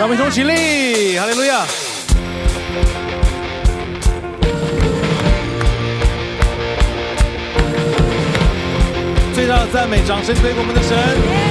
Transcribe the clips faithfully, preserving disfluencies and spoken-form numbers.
让我们一同起立，哈利路亚！最大的赞美，掌声归给我们的神。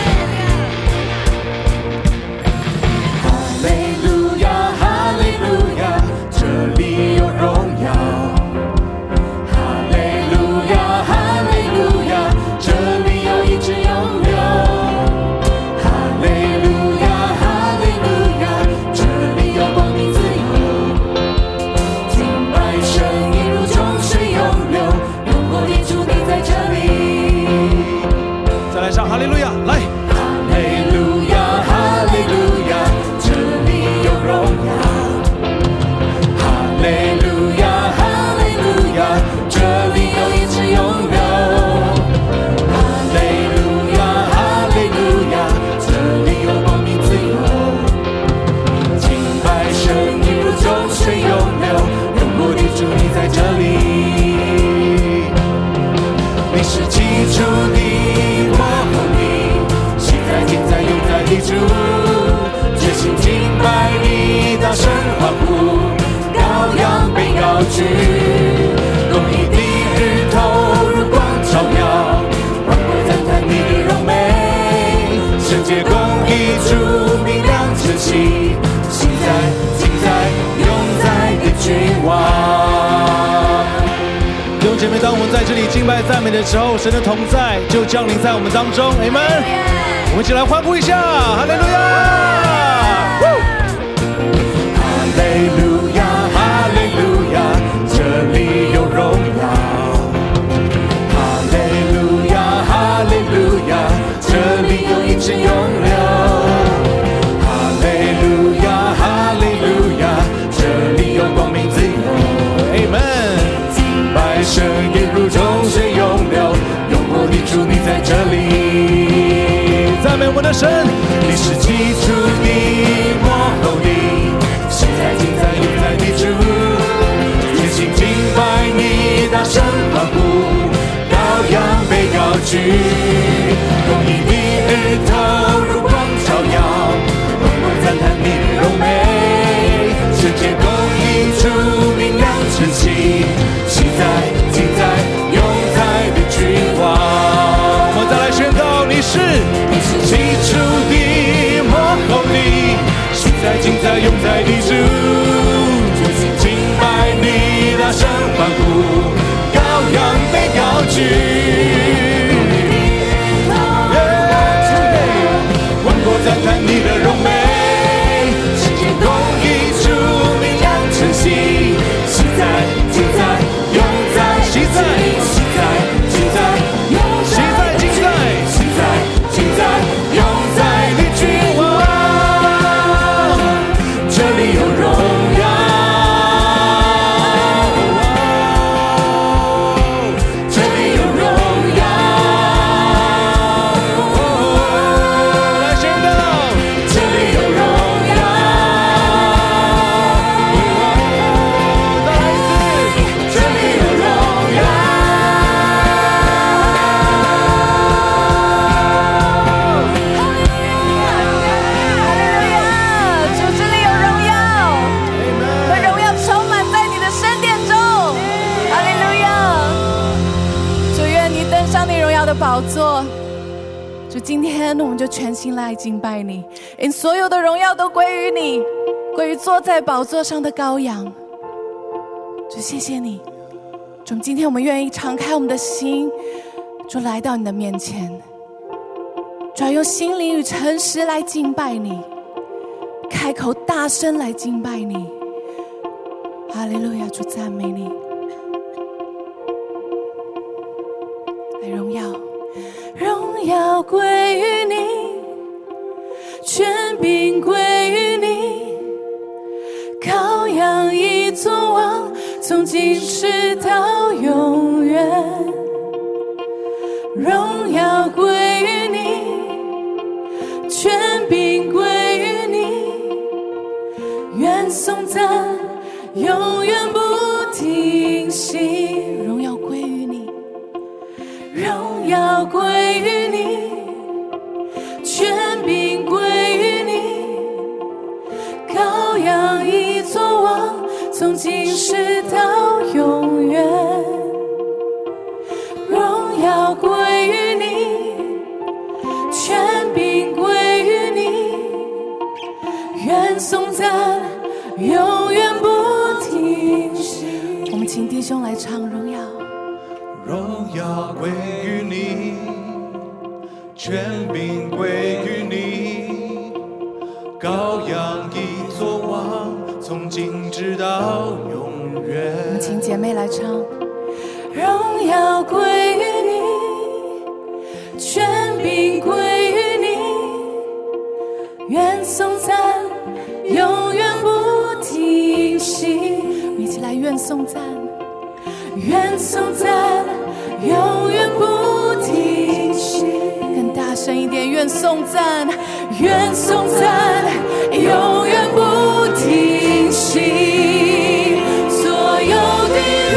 哈利路亚，哈利路亚，这里有荣耀。哈利路亚，哈利路亚，这里有医治永留。哈利路亚，哈利路亚，这里有光明自由。敬拜声音如众水涌流，永活的主你在这里。 再来唱哈利路亚，来！ 哈利路亚，哈利路亚，这里有荣耀。哈利路亚，哈利路亚，这里有医治永留。哈利路亚，哈利路亚，这里有光明自由。敬拜声音如众水涌流，永活的主你在这里。你是起初的，幕后的，现在今在永在的主，决心敬拜你，大声欢呼，羔羊被高举，公义的日头如光照耀，万国赞叹你的荣美，圣洁公义主明亮晨曦，现在今在永在的君王。 弟兄姐妹，当我们在这里敬拜赞美的时候，神的同在就降临在我们当中，阿们。我们一起来欢呼一下，哈利路亚！ 哈利路亚，哈利路亚，这里有荣耀。哈利路亚，哈利路亚，这里有医治永留。哈利路亚，哈利路亚，这里有光明自由。 阿们。 百声音如众水涌流，永活的主你在这里。 赞美我们的神， 你是起初的，幕后的，现在今在永在的主，全心敬拜你，大声欢呼，羔羊被高举，公义的日头如光照耀，万国赞叹你的荣美，圣洁公义主明亮晨曦，现在今在永在的君王。 我们再来宣告，你是你是起初的，幕后的，现在今在永在的主，全心敬拜你，大声欢呼，羔羊被高举，万国赞叹你的荣美，圣洁公义主明亮晨曦，现在今在永在， 现在现在今在永在， 现在今在现在今在永在的君王，这里有荣耀，这里有荣耀， 来宣告， 这里有荣耀， 再来一次， 这里有荣耀。 主，这里有荣耀，和荣耀充满在你的圣殿中，哈利路亚！主，愿你登上你荣耀的宝座。主，今天我们就全心来敬拜你，因所有的荣耀都归于你，归于坐在宝座上的羔羊。主，谢谢你。主，今天我们愿意敞开我们的心，主，来到你的面前，主要用心灵与诚实来敬拜你，开口大声来敬拜你。哈利路亚！主，赞美你，来荣耀，荣耀归于你，权柄归于你，羔羊已作王，从今世到永远。荣耀归于你，权柄归于你，愿颂赞永远不停息。荣耀归于你，荣耀归于你，权柄归于你， 从今世到永远，荣耀归于你，权柄归于你，愿颂赞永远不停息。我们请弟兄来唱荣耀， 荣耀归于你，权柄归于你，羔羊已作王，从今直到永远。 我们请姐妹来唱，荣耀归于你，权柄归于你，愿颂赞永远不停息。我们一起来愿颂赞，愿颂赞永远不停息。更大声一点，愿颂赞，愿颂赞永远不停息。所有的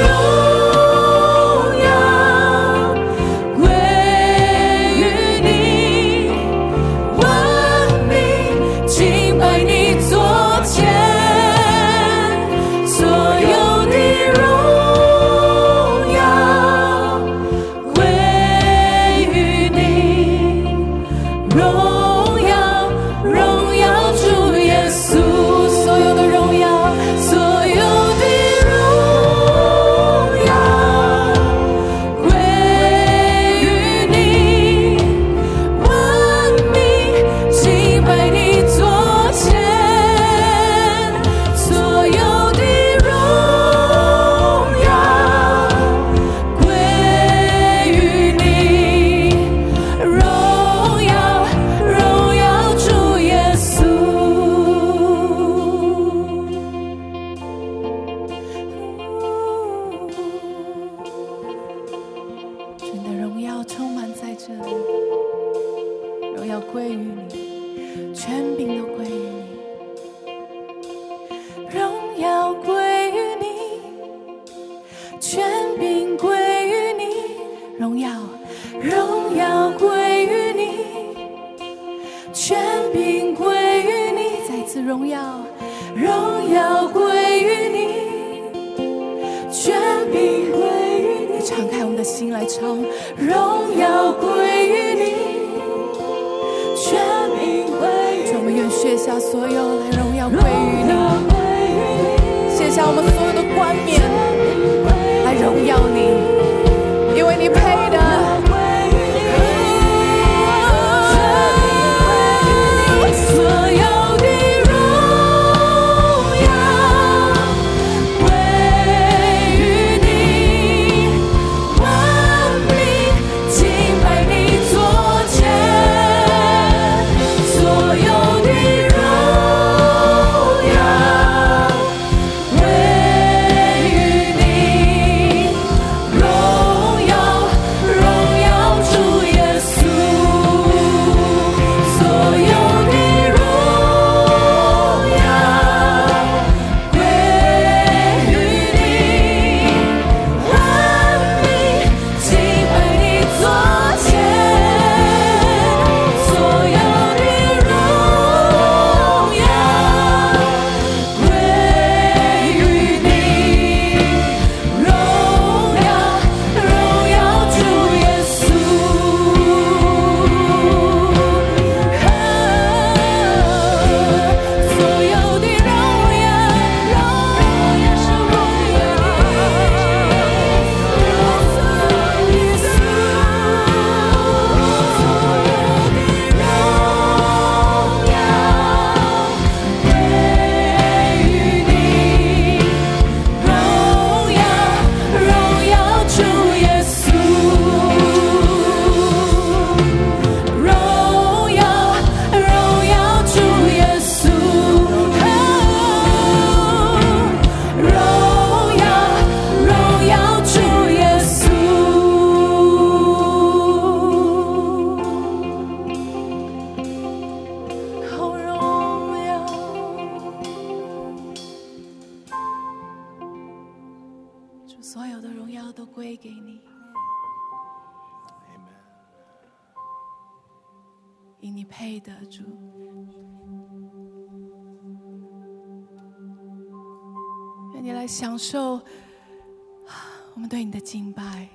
荣耀归于你，万民敬拜你座前。所有的荣耀归于你，荣耀荣耀主耶稣。所有的荣耀，所有的荣耀归于你，万民敬拜你座前。所有的荣耀归于你，荣耀荣耀主耶稣。主，你的荣耀充满在这里，荣耀归于你，权柄都归于你，荣耀归于你，权柄归于你，荣耀荣耀归于你，权柄归于你，再次荣耀荣耀归于你，权柄归于你。敞开我们的心来唱，荣耀归于你，权柄归于你。主，我们愿卸下所有，来荣耀归于你，卸下我们所有的冠冕，来荣耀你，因为你配的。所有的荣耀归于你，万民敬拜你座前。所有的荣耀归于你，荣耀荣耀主耶稣。所有的荣耀归于你，万民敬拜你座前。所有的荣耀归于你，荣耀荣耀主耶稣。所有的荣耀，荣耀是归于你，耶稣。所有的荣耀归于你，荣耀荣耀主耶稣。荣耀荣耀主耶稣。荣耀荣耀主耶稣。好荣耀，主，所有的荣耀都归给你，因你配得，主。愿你来享受我们对你的敬拜。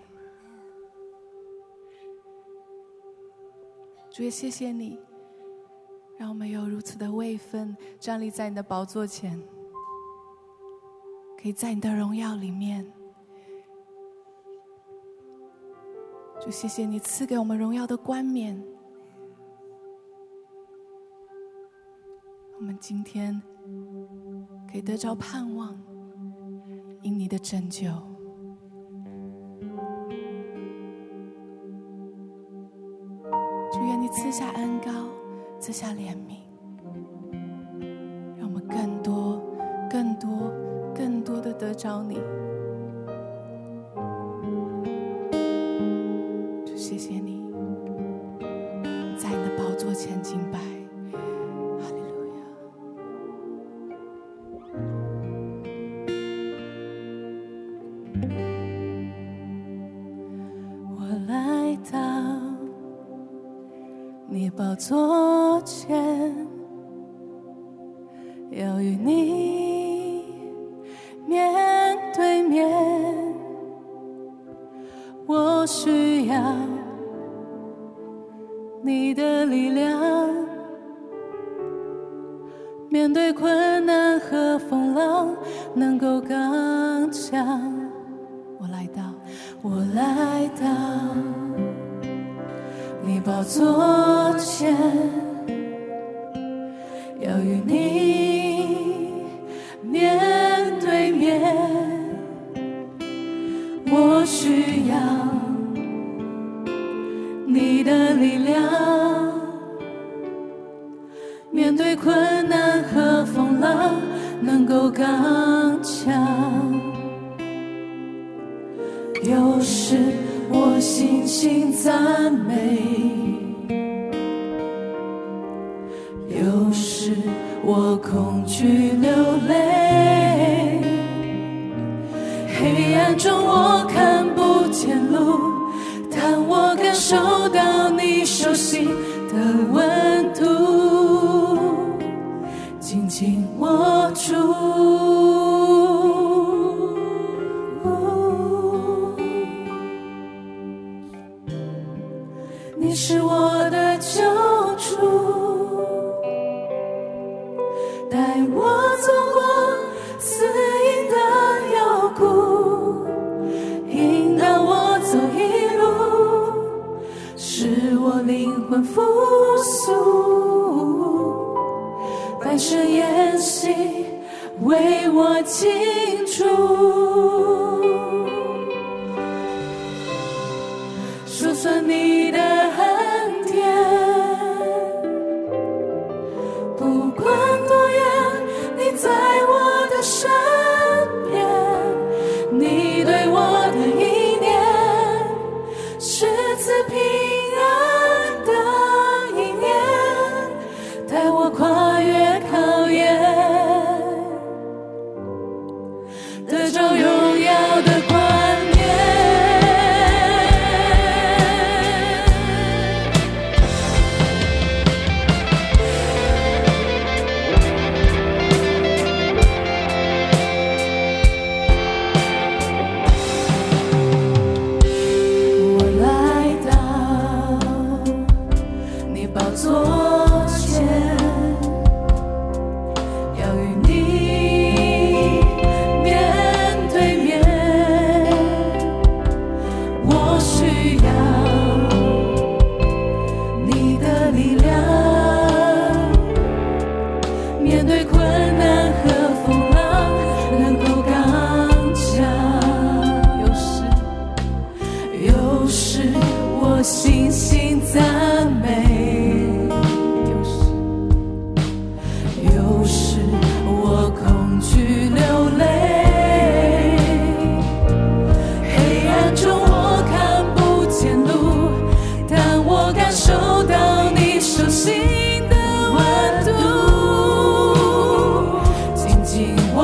主也谢谢你，让我们有如此的位分，站立在你的宝座前，可以在你的荣耀里面。主谢谢你赐给我们荣耀的冠冕，我们今天可以得着盼望，因你的拯救。主愿你赐下恩膏，赐下怜悯，让我们更多更多更多的得着你。主谢谢你在你的宝座前敬拜。哈利路亚。我来到你宝座前，要与你面对面。我需要你的力量，面对困难和风浪能够刚强。我来到，我来到你宝座前，要与你面对面。我需要你的力量，面对困难和风浪能够刚强。有时我信心赞美，有时我恐惧流泪，黑暗中我看不见路，但我感受到你手心的温度，紧紧握住。你是我的救主，带我走过死荫的幽谷，引导我走一路，使我灵魂复苏，百神演习为我庆祝。数算你的恩典，不管多远，你在我的身边，你对我的意念是赐平安的一念，带我跨越考验，得着荣耀的冠冕。紧紧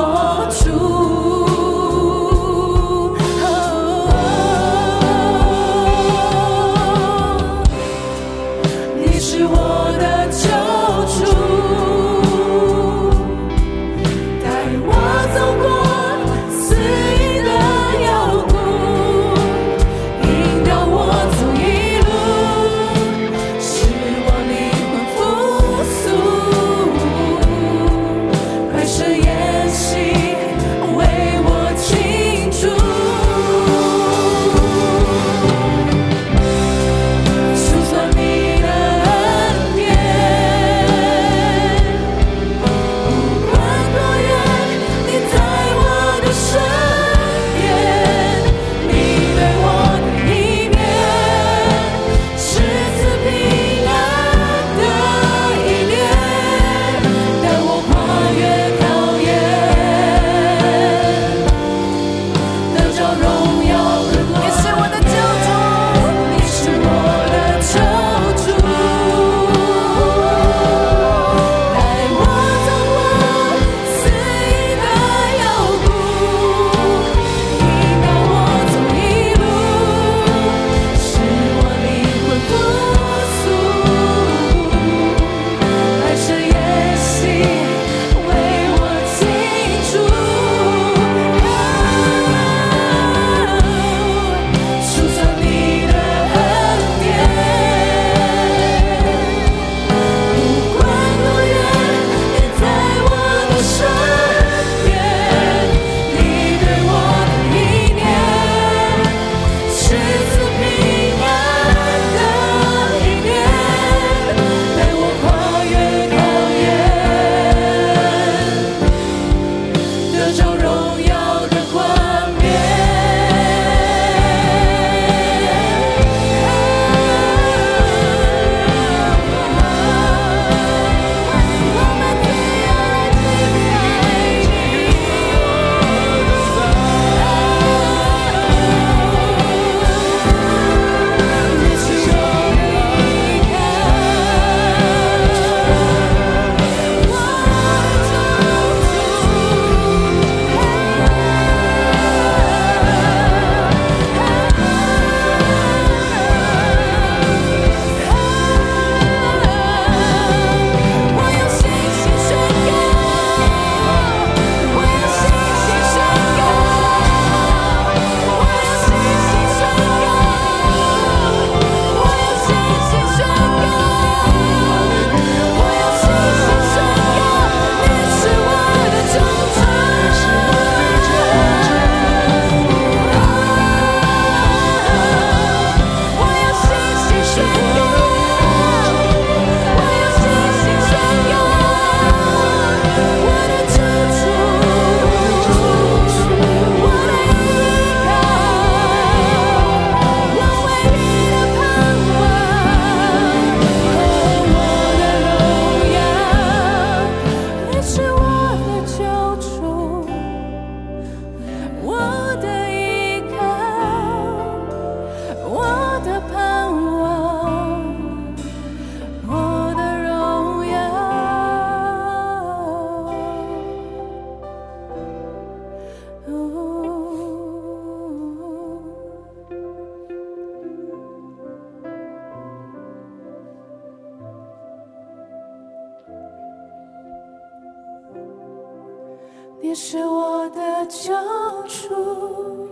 你是我的救主，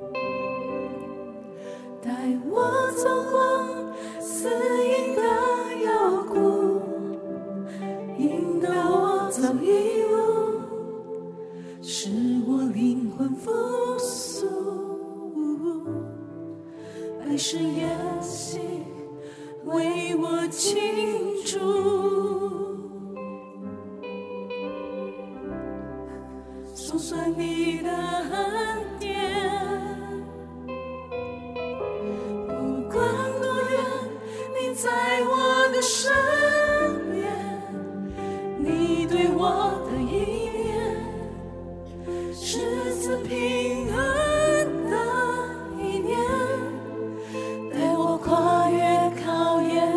带我走过死荫的幽谷，引导我走一路，使我灵魂复苏。百世筵席为我庆祝，数算你的恩典，不管多远，你在我的身边，你对我的意念是赐平安的一年，带我跨越考验，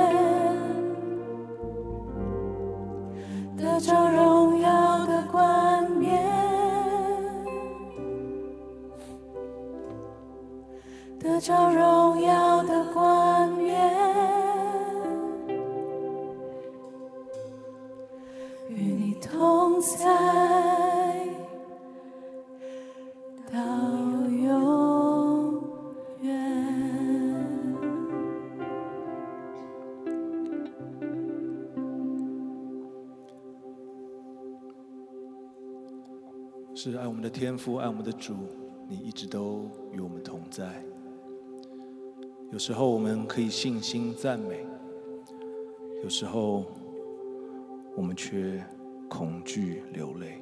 得着荣耀的冠冕，得着荣耀的冠冕，与你同在到永远。 是爱我们的天父，爱我们的主，你一直都与我们同在。有时候我们可以信心赞美，有时候我们却恐惧流泪。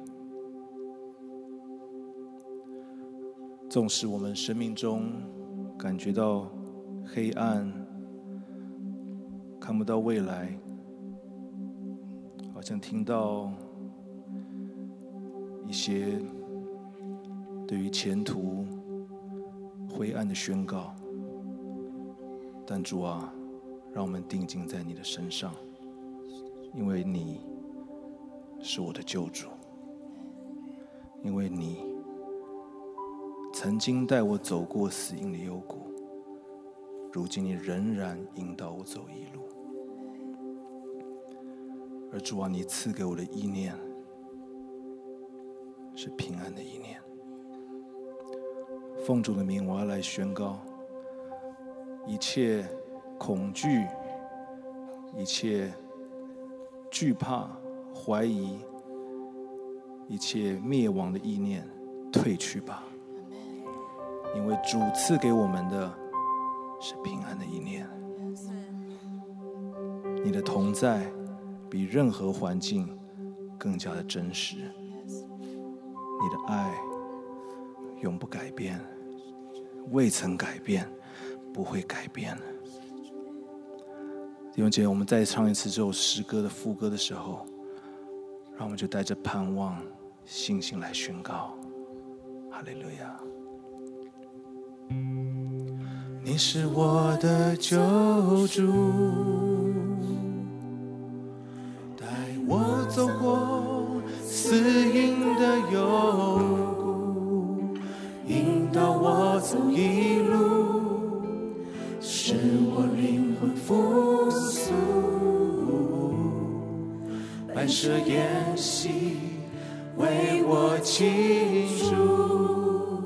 纵使我们生命中感觉到黑暗，看不到未来，好像听到一些对于前途灰暗的宣告，但主啊，让我们定睛在你的身上，因为你是我的救主，因为你曾经带我走过死荫的幽谷，如今你仍然引导我走义路。而主啊，你赐给我的意念是平安的意念。奉主的名，我要来宣告，一切恐惧，一切惧怕、怀疑，一切灭亡的意念退去吧，因为主赐给我们的是平安的意念。你的同在比任何环境更加的真实，你的爱永不改变，未曾改变，不会改变。弟兄姐妹，我们再唱一次这首诗歌的副歌的时候，让我们就带着盼望、信心来宣告：哈利路亚！你是我的救主，带我走过死荫的幽谷，引导我走一路，使我灵魂复苏。百舍筵席为我庆祝，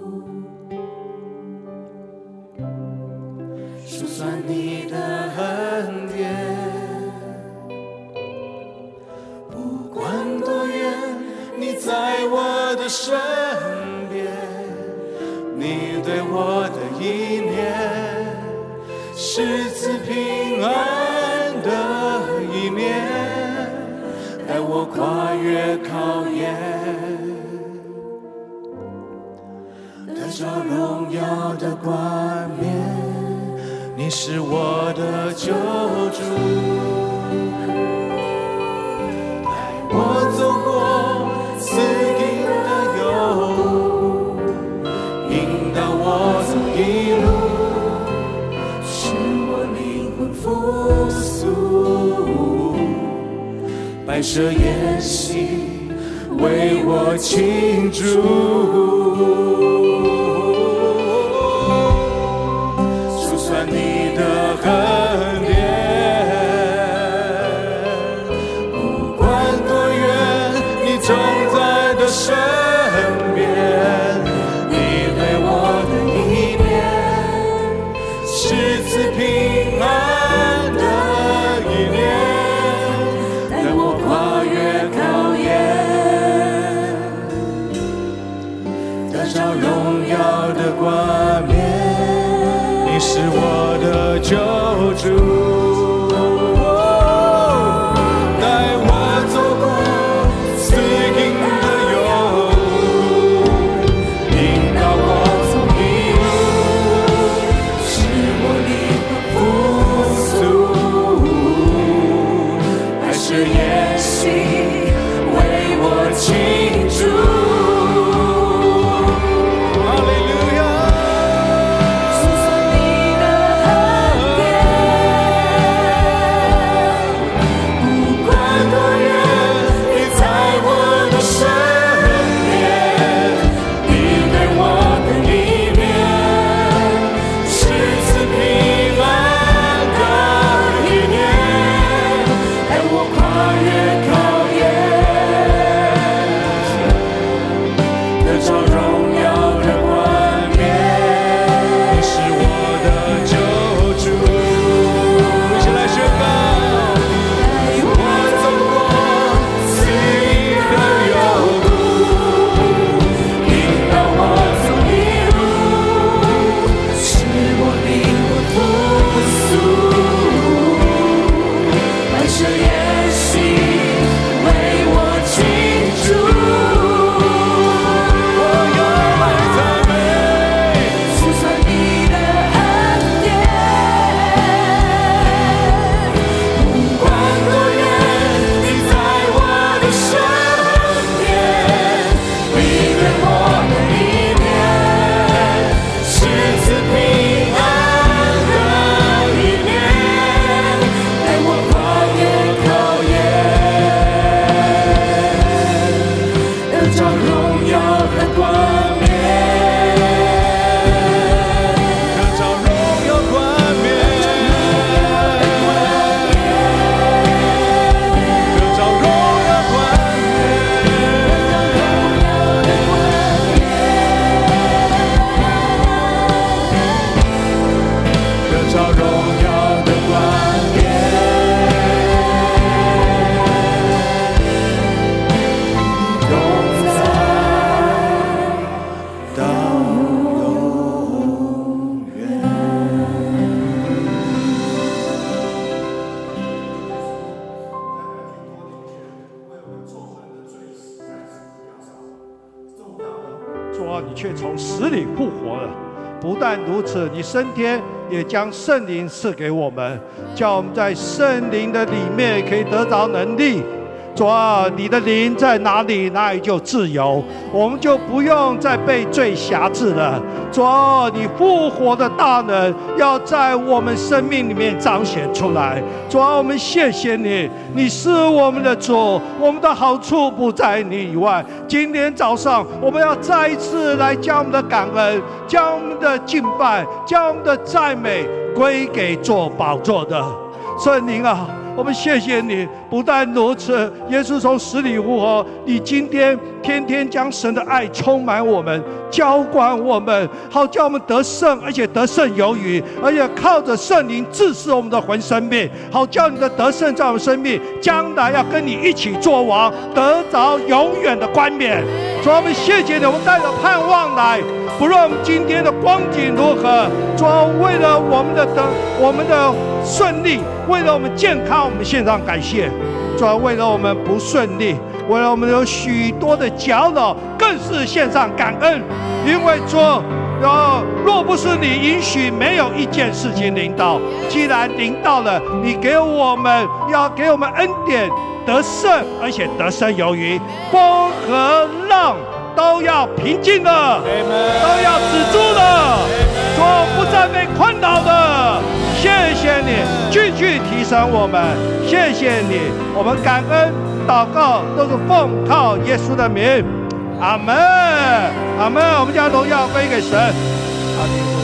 数算你的恩典，不管多远，你在我的身边，你对我的意念是赐平安的一年，带我跨越考验，得着荣耀的冠冕。你是我的救主，带我走过死荫的幽谷，引导我走一路，使我灵魂复苏。百舍筵席为我庆祝，你的恩典，不管多远，你总在的身边，你对我的意念是赐平安的意念，带我跨越考验，得着荣耀的冠冕。你是我的救主，带我走过死荫的幽谷，引导我从迷路，使我灵魂复苏。爱是也行为我倾注。 你却从死里复活了。不但如此，你升天也将圣灵赐给我们，叫我们在圣灵的里面可以得着能力。主啊，你的灵在哪里，哪里就自由，我们就不用再被罪辖制了。主啊，你复活的大能要在我们生命里面彰显出来。主啊，我们谢谢你，你是我们的主，我们的好处不在你以外。今天早上我们要再一次来将我们的感恩，将我们的敬拜，将我们的赞美归给做宝座的圣灵啊，我们谢谢你。不但如此，耶稣从死里复活，你今天天天将神的爱充满我们，浇灌我们，好叫我们得胜，而且得胜有余，而且靠着圣灵治死我们的魂生命，好叫你的得胜在我们生命，将来要跟你一起作王，得着永远的冠冕。主啊，我们谢谢你，我们带着盼望来，不论我们今天的光景如何，主啊，为了我们的得我们的顺利，为了我们健康，我们献上感谢。主啊，为了我们不顺利，为了我们有许多的搅扰，更是献上感恩。因为主，哦，若不是你允许，没有一件事情临到。既然临到了，你给我们要给我们恩典，得胜，而且得胜有余，风和浪都要平静了，都要止住了，主啊，不再被困扰的。谢谢你，继续提升我们，谢谢你，我们感恩祷告都是奉靠耶稣的名，阿门，阿门。我们将荣耀归给神，阿门。